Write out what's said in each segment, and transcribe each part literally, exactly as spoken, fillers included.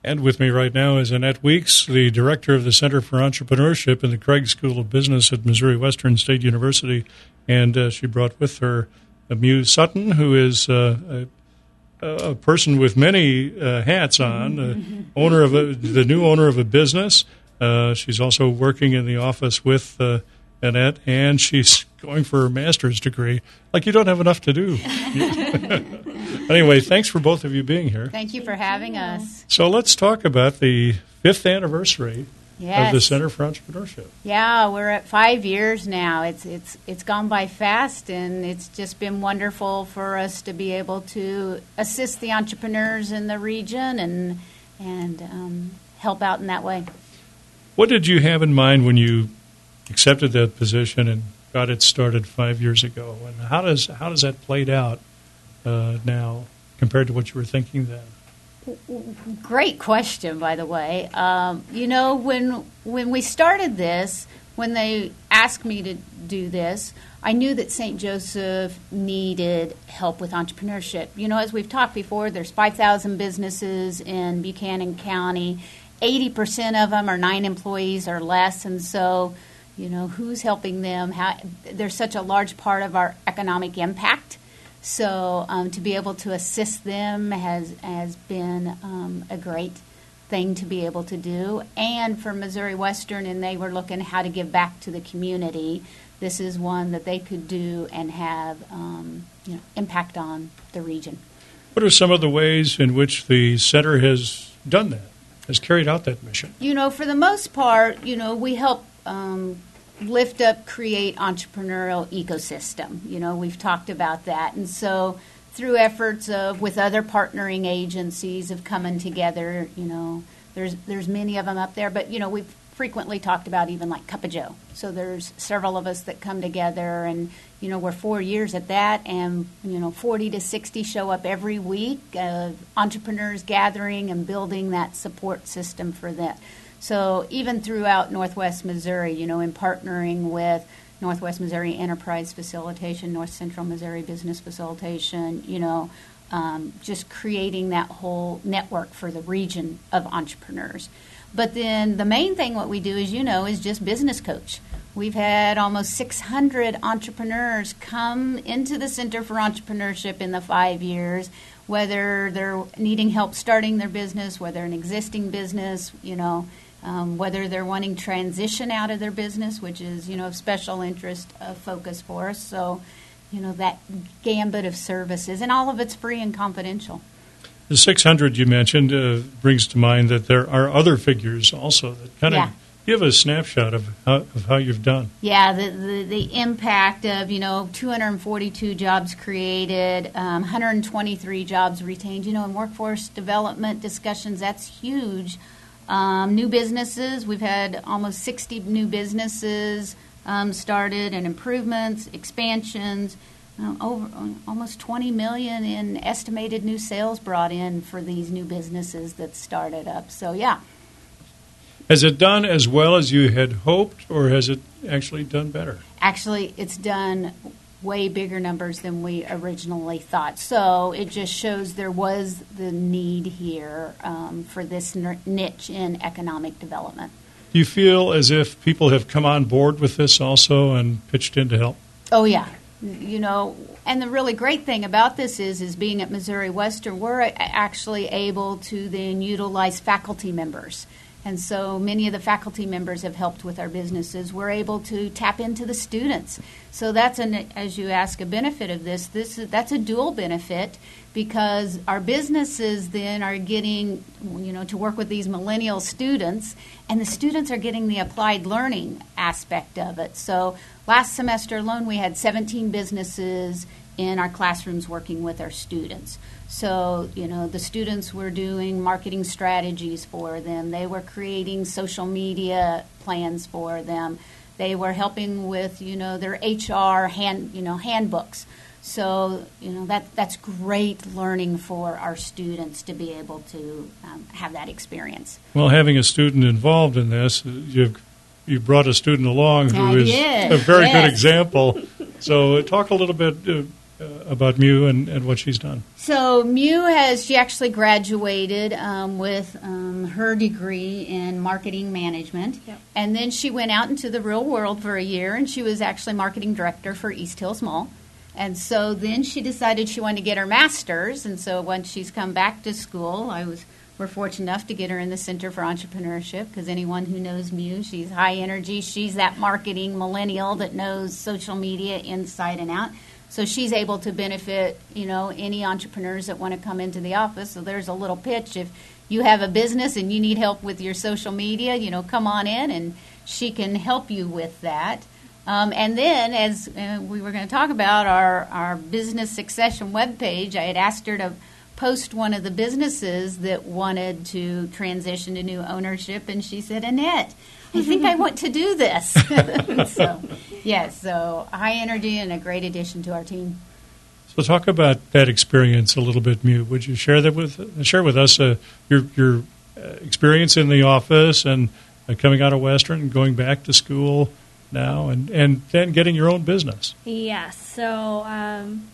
And with me right now is Annette Weeks, the director of the Center for Entrepreneurship in the Craig School of Business at Missouri Western State University. And uh, she brought with her uh, Muse Sutton, who is uh, a, a person with many uh, hats on, uh, owner of a, the new owner of a business. Uh, she's also working in the office with uh, Annette, and she's going for her master's degree. Like you don't have enough to do. Anyway, thanks for both of you being here. Thank you for having us. So let's talk about the fifth anniversary yes. of the Center for Entrepreneurship. Yeah, we're at five years now. It's it's it's gone by fast, and it's just been wonderful for us to be able to assist the entrepreneurs in the region and and um, help out in that way. What did you have in mind when you accepted that position and got it started five years ago? And how does how does that played out uh, now compared to what you were thinking then? Great question, by the way. Um, you know, when when we started this, when they asked me to do this, I knew that Saint Joseph needed help with entrepreneurship. You know, as we've talked before, there's five thousand businesses in Buchanan County. eighty percent of them are nine employees or less, and so, you know, who's helping them? How, they're such a large part of our economic impact. So um, to be able to assist them has has been um, a great thing to be able to do. And for Missouri Western, and they were looking how to give back to the community, this is one that they could do and have um, you know, impact on the region. What are some of the ways in which the center has done that, has carried out that mission? You know, for the most part, you know, we help um, lift up, create entrepreneurial ecosystem. You know, we've talked about that. And so through efforts of with other partnering agencies of coming together, you know, there's there's many of them up there. But, you know, we've frequently talked about even like Cup of Joe. So there's several of us that come together and, you know, we're four years at that and, you know, forty to sixty show up every week of entrepreneurs gathering and building that support system for that. So even throughout Northwest Missouri, you know, in partnering with Northwest Missouri Enterprise Facilitation, North Central Missouri Business Facilitation, you know, um, just creating that whole network for the region of entrepreneurs. But then the main thing what we do, as you know, is just business coach. We've had almost six hundred entrepreneurs come into the Center for Entrepreneurship in the five years, whether they're needing help starting their business, whether an existing business, you know, um, whether they're wanting transition out of their business, which is, you know, of special interest uh, focus for us. So, you know, that gambit of services, and all of it's free and confidential. The six hundred you mentioned uh, brings to mind that there are other figures also that kind yeah. of give a snapshot of how, of how you've done. Yeah, the, the, the impact of, you know, two hundred forty-two jobs created, um, one hundred twenty-three jobs retained. You know, in workforce development discussions, that's huge. Um, new businesses, we've had almost sixty new businesses um, started, and improvements, expansions. Um, over um, almost twenty million in estimated new sales brought in for these new businesses that started up. So, yeah. Has it done as well as you had hoped, or has it actually done better? Actually, it's done way bigger numbers than we originally thought. So it just shows there was the need here um, for this niche in economic development. Do you feel as if people have come on board with this also and pitched in to help? Oh, yeah. You know, and the really great thing about this is, is being at Missouri Western, we're actually able to then utilize faculty members. And so many of the faculty members have helped with our businesses. We're able to tap into the students. So that's, an, as you ask, a benefit of this. This is, that's a dual benefit because our businesses then are getting, you know, to work with these millennial students, and the students are getting the applied learning aspect of it. So last semester alone, we had seventeen businesses in our classrooms working with our students. So, you know, the students were doing marketing strategies for them. They were creating social media plans for them. They were helping with, you know, their H R hand, you know, handbooks. So, you know, that that's great learning for our students to be able to um, have that experience. Well, having a student involved in this, you've you brought a student along who I is did. a very yes. good example. So talk a little bit uh, uh, about Mew and, and what she's done. So Mew has, she actually graduated um, with um, her degree in marketing management. Yep. And then she went out into the real world for a year, and she was actually marketing director for East Hills Mall. And so then she decided she wanted to get her master's. And so once she's come back to school, I was we're fortunate enough to get her in the Center for Entrepreneurship, because anyone who knows Mew, she's high energy. She's that marketing millennial that knows social media inside and out. So she's able to benefit, you know, any entrepreneurs that want to come into the office. So there's a little pitch. If you have a business and you need help with your social media, you know, come on in, and she can help you with that. Um, and then, as uh, we were going to talk about our, our business succession webpage, I had asked her to post one of the businesses that wanted to transition to new ownership, and she said, Annette, I think I want to do this. So, yes, so high energy and a great addition to our team. So talk about that experience a little bit, Mew. Would you share that with share with us uh, your your uh, experience in the office and uh, coming out of Western and going back to school now, and, and then getting your own business? Yes. So, um,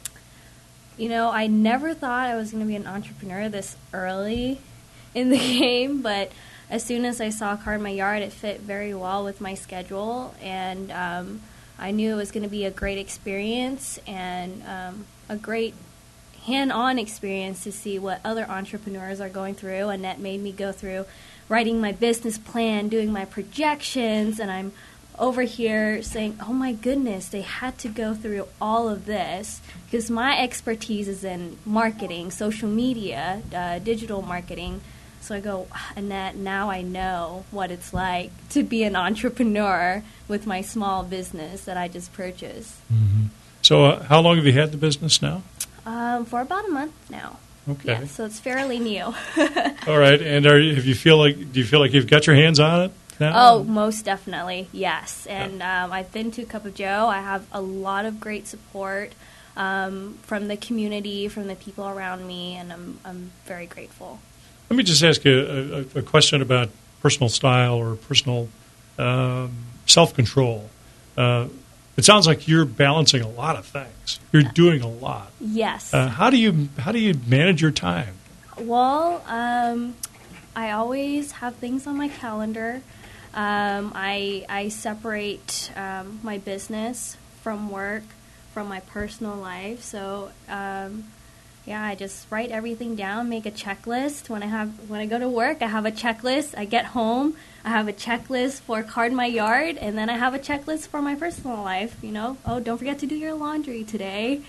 you know, I never thought I was going to be an entrepreneur this early in the game, but as soon as I saw Card My Yard, it fit very well with my schedule, and um, I knew it was going to be a great experience and um, a great hand-on experience to see what other entrepreneurs are going through. And that made me go through writing my business plan, doing my projections, and I'm over here saying, oh my goodness, they had to go through all of this, because my expertise is in marketing, social media, uh, digital marketing. So I go, Annette, now I know what it's like to be an entrepreneur with my small business that I just purchased. Mm-hmm. So uh, how long have you had the business now? Um, for about a month now. Okay. Yeah, so it's fairly new. All right. And are you, have you feel like do you feel like you've got your hands on it now? Oh, most definitely, yes. And um, I've been to Cup of Joe. I have a lot of great support um, from the community, from the people around me, and I'm I'm very grateful. Let me just ask you a, a, a question about personal style or personal um, self-control. Uh, it sounds like you're balancing a lot of things. You're doing a lot. Yes. Uh, how do you how do you manage your time? Well, um, I always have things on my calendar. Um, I I separate um, my business from work, from my personal life. So. Um, Yeah, I just write everything down, make a checklist. When I have when I go to work, I have a checklist. I get home, I have a checklist for Card My Yard, and then I have a checklist for my personal life. You know, oh, don't forget to do your laundry today.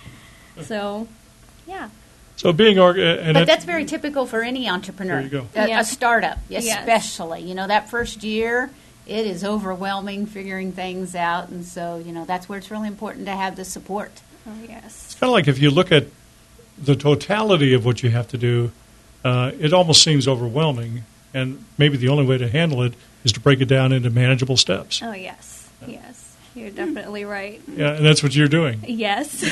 So, yeah. So being org- and But it, that's very typical for any entrepreneur. There you go. A, Yeah. a startup, Yes. especially. You know, that first year, it is overwhelming figuring things out, and so, you know, that's where it's really important to have the support. Oh, yes. it's kind of like if you look at the totality of what you have to do, uh, it almost seems overwhelming, and maybe the only way to handle it is to break it down into manageable steps. Oh, yes. Yes. You're definitely right. Yeah, and that's what you're doing. Yes.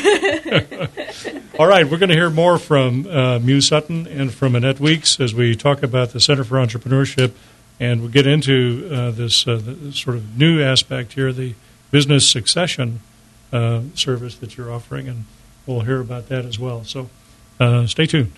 All right, we're going to hear more from uh, Mew Sutton and from Annette Weeks as we talk about the Center for Entrepreneurship, and we'll get into uh, this, uh, this sort of new aspect here, the business succession uh, service that you're offering, and we'll hear about that as well. So uh, stay tuned.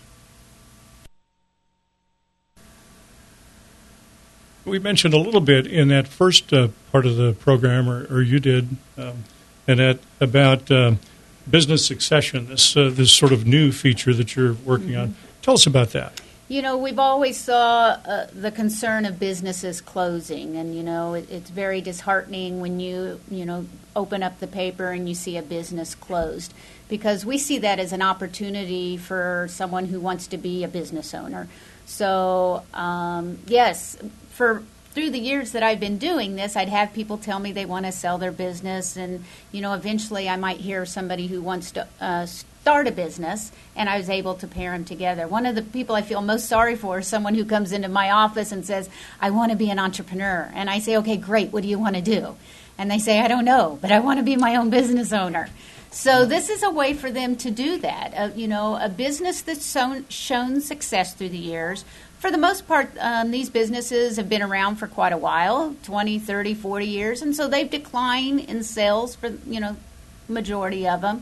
We mentioned a little bit in that first uh, part of the program, or, or you did, um, Annette, about um, business succession, this uh, this sort of new feature that you're working mm-hmm. on. Tell us about that. You know, we've always saw uh, the concern of businesses closing, and, you know, it, it's very disheartening when you, you know, open up the paper and you see a business closed, because we see that as an opportunity for someone who wants to be a business owner. So, um, yes, for through the years that I've been doing this, I'd have people tell me they want to sell their business, and, you know, eventually I might hear somebody who wants to uh, start a business, and I was able to pair them together. One of the people I feel most sorry for is someone who comes into my office and says, I want to be an entrepreneur. And I say, okay, great, what do you want to do? And they say, I don't know, but I want to be my own business owner. So this is a way for them to do that. Uh, you know, a business that's shown, shown success through the years. For the most part, um, these businesses have been around for quite a while, twenty, thirty, forty years, and so they've declined in sales for, you know, majority of them.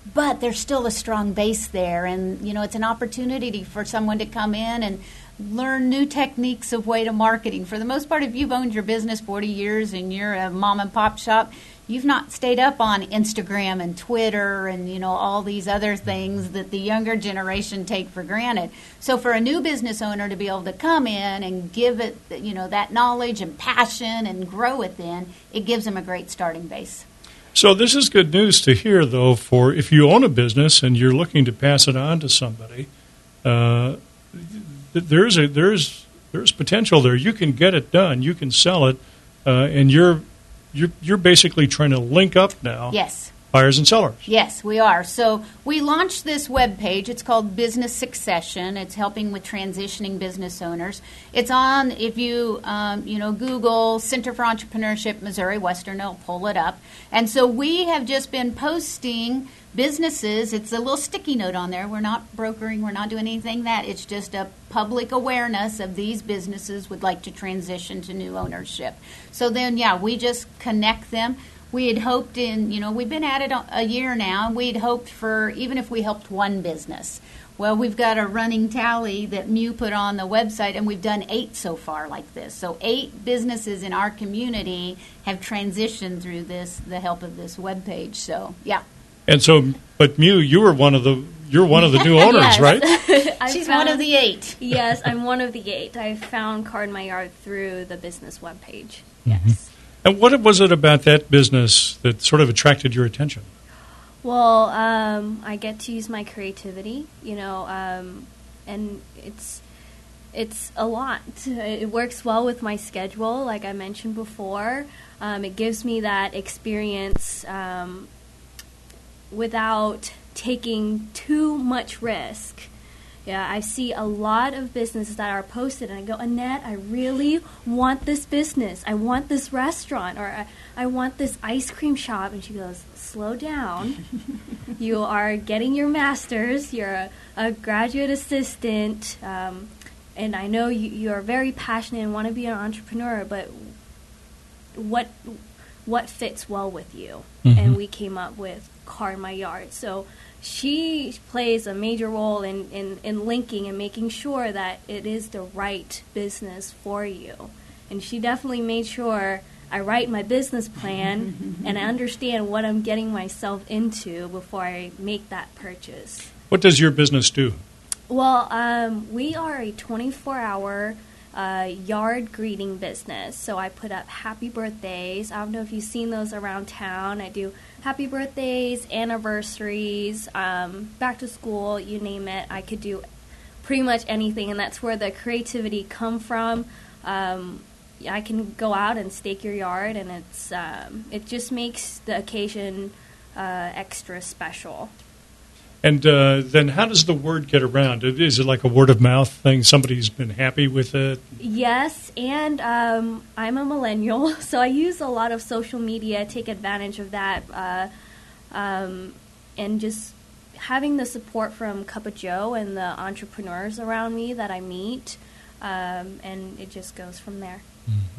but there's still a strong base there. And, you know, it's an opportunity for someone to come in and learn new techniques of way to marketing. For the most part, if you've owned your business forty years and you're a mom and pop shop, you've not stayed up on Instagram and Twitter and, you know, all these other things that the younger generation take for granted. So for a new business owner to be able to come in and give it, you know, that knowledge and passion and grow it, then it gives them a great starting base. So this is good news to hear, though, for if you own a business and you're looking to pass it on to somebody, uh, there's a there's there's potential there. You can get it done. You can sell it, uh, and you're you're you're basically trying to link up now. Yes. Buyers and sellers. Yes, we are. So we launched this web page. It's called Business Succession. It's helping with transitioning business owners. It's on, if you um, you know Google Center for Entrepreneurship Missouri Western, it'll pull it up. And so we have just been posting businesses. It's a little sticky note on there. We're not brokering. We're not doing anything that. It's just a public awareness of these businesses would like to transition to new ownership. So then, yeah, we just connect them. We had hoped in, you know, we've been at it a year now, and we'd hoped for, even if we helped one business. Well, we've got a running tally that Mew put on the website, and we've done eight so far like this. So eight businesses in our community have transitioned through this, the help of this webpage. So, yeah. And so, but Mew, you were one of the, you're one of the new owners, Yes. right? She's found, one of the eight. Yes, I'm one of the eight. I found Card My Yard through the business webpage. Mm-hmm. Yes. And what was it about that business that sort of attracted your attention? Well, um, I get to use my creativity, you know, um, and it's it's a lot. It works well with my schedule, like I mentioned before. Um, it gives me that experience um, without taking too much risk. Yeah, I see a lot of businesses that are posted, and I go, Annette, I really want this business. I want this restaurant, or I, I want this ice cream shop. And she goes, slow down. You are getting your master's. You're a, a graduate assistant, um, and I know you, you are very passionate and want to be an entrepreneur, but what what fits well with you? Mm-hmm. And we came up with Card My Yard. So she plays a major role in, in, in linking and making sure that it is the right business for you. And she definitely made sure I write my business plan and I understand what I'm getting myself into before I make that purchase. What does your business do? Well, um, we are a twenty-four hour uh, yard greeting business. So I put up happy birthdays. I don't know if you've seen those around town. I do happy birthdays, anniversaries, um, back to school, you name it. I could do pretty much anything, and that's where the creativity come from. Um, I can go out and stake your yard, and it's um, it just makes the occasion uh, extra special. And uh, then how does the word get around? Is it like a word of mouth thing? Somebody's been happy with it? Yes, and um, I'm a millennial, so I use a lot of social media, take advantage of that, uh, um, and just having the support from Cup of Joe and the entrepreneurs around me that I meet, um, and it just goes from there. Mm-hmm.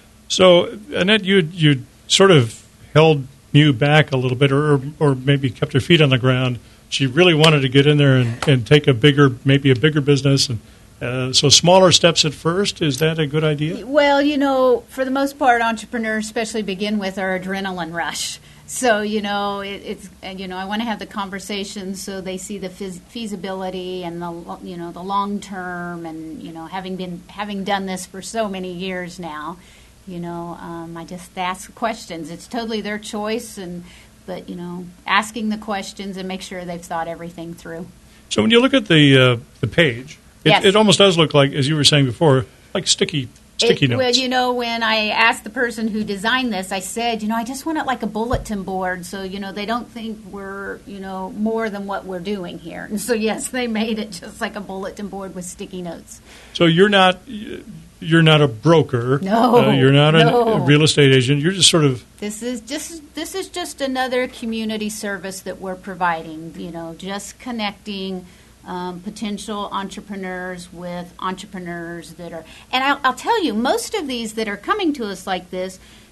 So, Annette, you you sort of held Mew back a little bit, or or maybe kept her feet on the ground. She really wanted to get in there and, and take a bigger, maybe a bigger business. And uh, so smaller steps at first, is that a good idea? Well, you know, for the most part, entrepreneurs, especially begin with our adrenaline rush. So, you know, it, it's, and, you know, I want to have the conversations so they see the feas- feasibility and the, you know, the long term. And, you know, having been, having done this for so many years now, you know, um, I just ask questions. It's totally their choice. And, But, you know, asking the questions and make sure they've thought everything through. So when you look at the uh, the page, it, yes. it almost does look like, as you were saying before, like sticky sticky it, notes. Well, you know, when I asked the person who designed this, I said, you know, I just want it like a bulletin board so, you know, they don't think we're, you know, more than what we're doing here. And so, yes, they made it just like a bulletin board with sticky notes. So you're not... You're not a broker. No, uh, you're not no. a real estate agent. You're just sort of. This is just this is just another community service that we're providing. You know, just connecting um, potential entrepreneurs with entrepreneurs that are. And I'll, I'll tell you, most of these that are coming to us like this,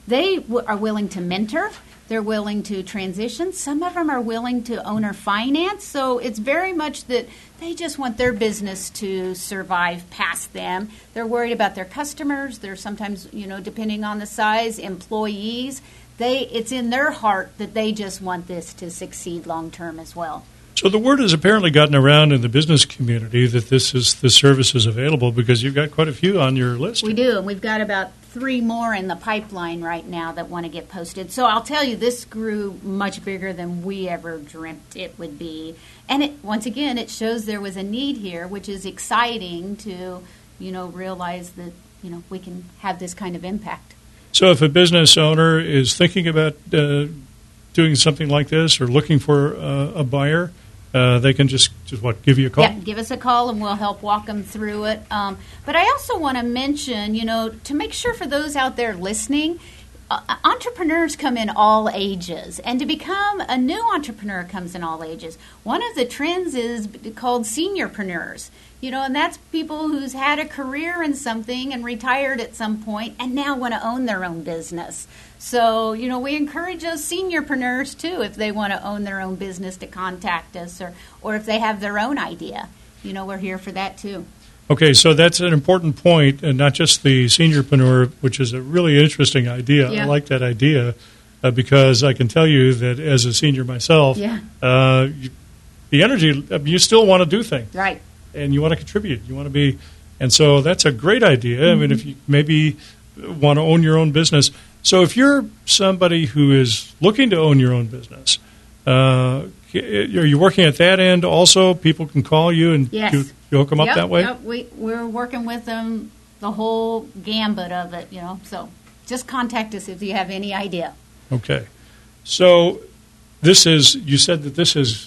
they w- are willing to mentor. They're willing to transition. Some of them are willing to owner finance. So it's very much that they just want their business to survive past them. They're worried about their customers. They're sometimes, you know, depending on the size, employees. They it's in their heart that they just want this to succeed long term as well. So the word has apparently gotten around in the business community that this is the service is available because you've got quite a few on your list. We do, and we've got about three more in the pipeline right now that want to get posted. So I'll tell you, this grew much bigger than we ever dreamt it would be. And it, once again, it shows there was a need here, which is exciting to, you know, realize that, you know, we can have this kind of impact. So if a business owner is thinking about uh, doing something like this or looking for uh, a buyer, Uh, they can just, just, what, give you a call? Yeah, give us a call and we'll help walk them through it. Um, but I also want to mention, you know, to make sure for those out there listening, uh, entrepreneurs come in all ages. And to become a new entrepreneur comes in all ages. One of the trends is called seniorpreneurs. You know, and that's people who's had a career in something and retired at some point and now want to own their own business. So, you know, we encourage those seniorpreneurs, too, if they want to own their own business, to contact us, or, or if they have their own idea. You know, we're here for that, too. Okay, so that's an important point, and not just the seniorpreneur, which is a really interesting idea. Yeah. I like that idea uh, because I can tell you that as a senior myself, Yeah. uh, you, the energy, I mean, you still want to do things. Right. And you want to contribute. You want to be, and so that's a great idea. Mm-hmm. I mean, if you maybe want to own your own business. So if you're somebody who is looking to own your own business, uh, are you working at that end also? People can call you and Yes. you, you hook them up Yep, that way? Yep. We, we're working with them the whole gambit of it, you know. So just contact us if you have any idea. Okay. So this is, you said that this has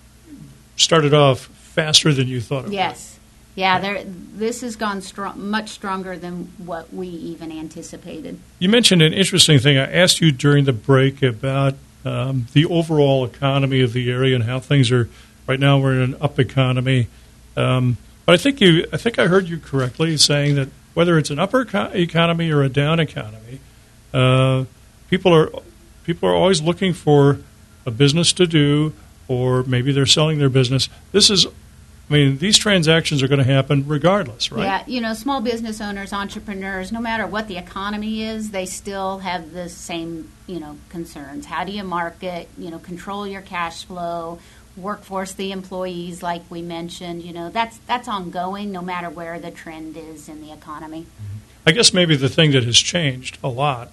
started off faster than you thought it would. Yes. Yeah, there, this has gone strong, much stronger than what we even anticipated. You mentioned an interesting thing. I asked you during the break about um, the overall economy of the area and how things are. Right now, we're in an up economy, um, but I think you. I think I heard you correctly saying that whether it's an upper eco- economy or a down economy, uh, people are people are always looking for a business to do, or maybe they're selling their business. This is. I mean, these transactions are going to happen regardless, right? Yeah, you know, small business owners, entrepreneurs, no matter what the economy is, they still have the same, you know, concerns. How do you market, you know, control your cash flow, workforce, the employees, like we mentioned, you know, that's that's ongoing no matter where the trend is in the economy. I guess maybe the thing that has changed a lot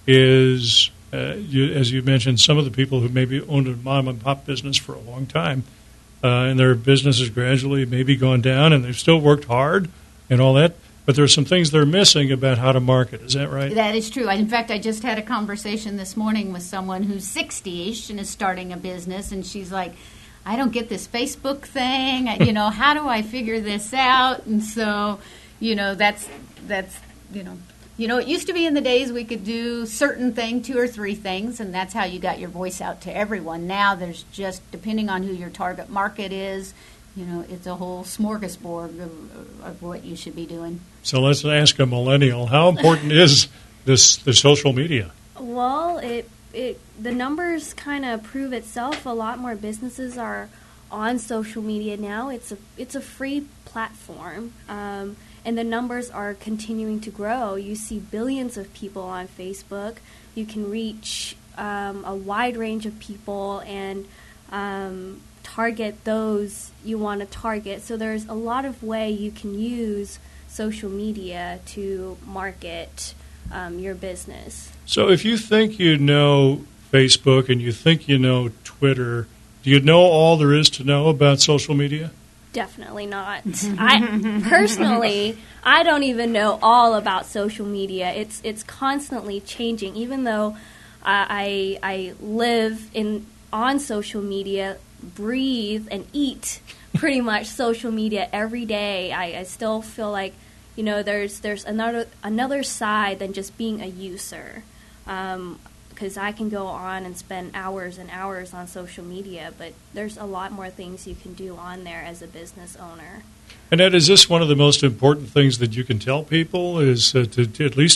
is, uh, you, as you mentioned, some of the people who maybe owned a mom and pop business for a long time, Uh, and their business has gradually maybe gone down, and they've still worked hard and all that, but there's some things they're missing about how to market. Is that right? That is true. In fact, I just had a conversation this morning with someone who's sixty-ish and is starting a business, and she's like, I don't get this Facebook thing. You know, how do I figure this out? And so, you know, that's, that's you know, You know, it used to be in the days we could do certain thing, two or three things, and that's how you got your voice out to everyone. Now there's just, depending on who your target market is, you know, it's a whole smorgasbord of, of what you should be doing. So let's ask a millennial, how important is this the social media? Well, it it the numbers kind of prove itself. A lot more businesses are on social media now. It's a it's a free platform. Um, And the numbers are continuing to grow. You see billions of people on Facebook. You can reach um, a wide range of people and um, target those you want to target. So there's a lot of way you can use social media to market um, your business. So if you think you know Facebook and you think you know Twitter, do you know all there is to know about social media? Definitely not. I personally, I don't even know all about social media. It's it's constantly changing. Even though I I, I live in on social media, breathe and eat pretty much social media every day, I, I still feel like, you know, there's there's another another side than just being a user. Um, because I can go on and spend hours and hours on social media, but there's a lot more things you can do on there as a business owner. And Ed, is this one of the most important things that you can tell people, is uh, to, to at least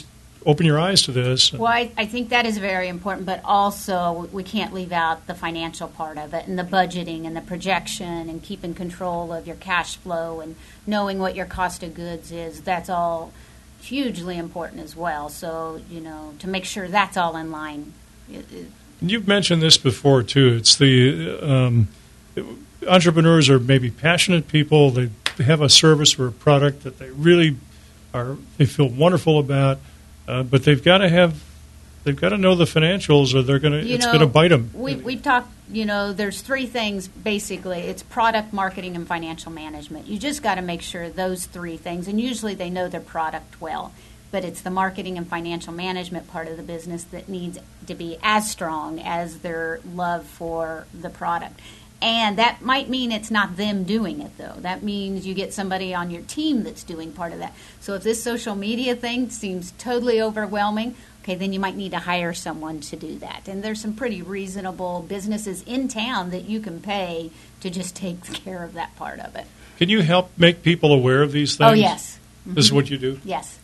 open your eyes to this. Well, I, I think that is very important, but also we can't leave out the financial part of it and the budgeting and the projection and keeping control of your cash flow and knowing what your cost of goods is. That's all hugely important as well. So, you know, to make sure that's all in line. It, it, You've mentioned this before, too. It's the um, entrepreneurs are maybe passionate people. They have a service or a product that they really are, they feel wonderful about, uh, but they've got to have, they've got to know the financials or they're going to, it's going to bite them. We, we've talked, you know, there's three things, basically. It's product, marketing, and financial management. You just got to make sure those three things, and usually they know their product well, but it's the marketing and financial management part of the business that needs to be as strong as their love for the product. And that might mean it's not them doing it, though. That means you get somebody on your team that's doing part of that. So if this social media thing seems totally overwhelming, okay, then you might need to hire someone to do that. And there's some pretty reasonable businesses in town that you can pay to just take care of that part of it. Can you help make people aware of these things? Oh, yes. Mm-hmm. This is what you do? Yes.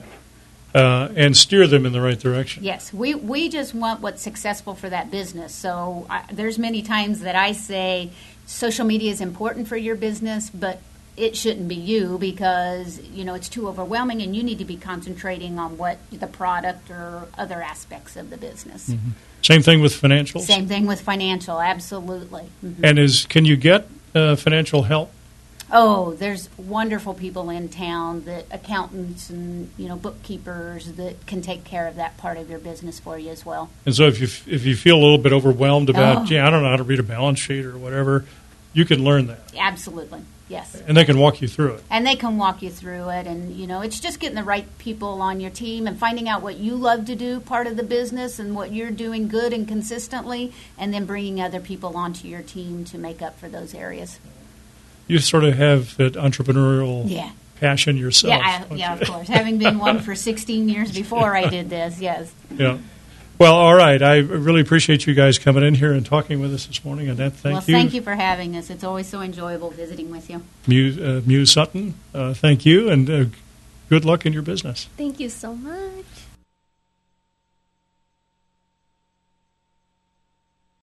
Uh, and steer them in the right direction. Yes, we we just want what's successful for that business. So I, there's many times that I say social media is important for your business, but it shouldn't be you because, you know, it's too overwhelming and you need to be concentrating on what the product or other aspects of the business. Mm-hmm. Same thing with financials? Same thing with financial, absolutely. Mm-hmm. And is can you get uh, financial help? Oh, there's wonderful people in town, that accountants and, you know, bookkeepers that can take care of that part of your business for you as well. And so if you if you feel a little bit overwhelmed about, Oh. gee, I don't know how to read a balance sheet or whatever, you can learn that. Absolutely, yes. And they can walk you through it. And they can walk you through it, and, you know, it's just getting the right people on your team and finding out what you love to do, part of the business, and what you're doing good and consistently, and then bringing other people onto your team to make up for those areas. You sort of have that entrepreneurial Yeah. passion yourself. Yeah, I, yeah, of course. Having been one for sixteen years before I did this, yes. Yeah. Well, all right. I really appreciate you guys coming in here and talking with us this morning. Annette, thank well, you. thank you for having us. It's always so enjoyable visiting with you. Muse, uh, Muse Sutton, uh, thank you, and uh, good luck in your business. Thank you so much.